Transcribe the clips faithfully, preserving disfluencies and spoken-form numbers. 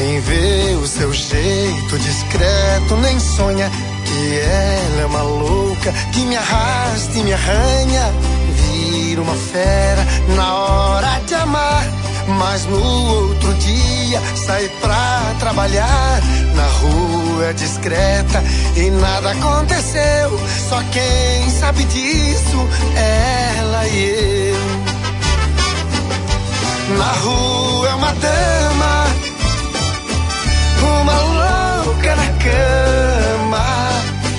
Quem vê o seu jeito discreto nem sonha que ela é uma louca que me arrasta e me arranha. Vira uma fera na hora de amar, mas no outro dia sai pra trabalhar. Na rua discreta e nada aconteceu, só quem sabe disso é ela e eu. Na rua é uma dama, uma louca na cama.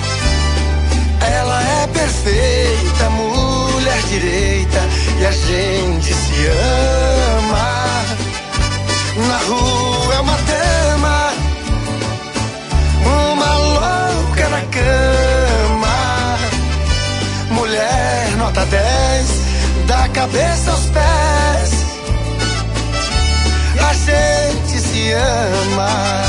Ela é perfeita, mulher direita, e a gente se ama. Na rua é uma dama, uma louca na cama. Mulher nota dez, da cabeça aos pés, a gente se ama.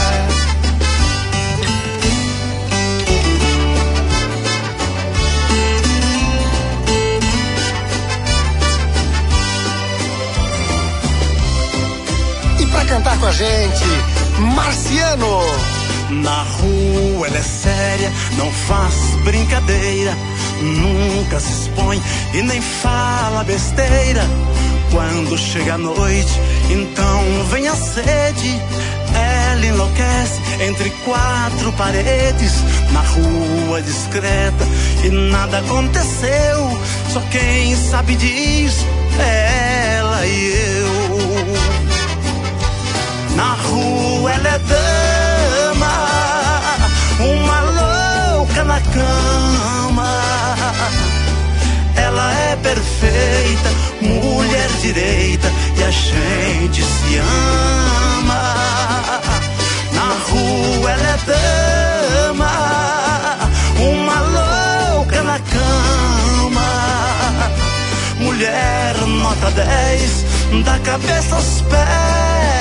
E pra cantar com a gente, Marciano. Na rua ela é séria, não faz brincadeira, nunca se expõe e nem fala besteira. Quando chega a noite, então vem a sede. Ela enlouquece entre quatro paredes. Na rua discreta e nada aconteceu, só quem sabe disso é ela e eu. Na rua ela é dama, uma louca na cama. Ela é perfeita, mulher direita, e a gente se ama. Na rua ela é dama, uma louca na cama. Mulher nota dez, da cabeça aos pés,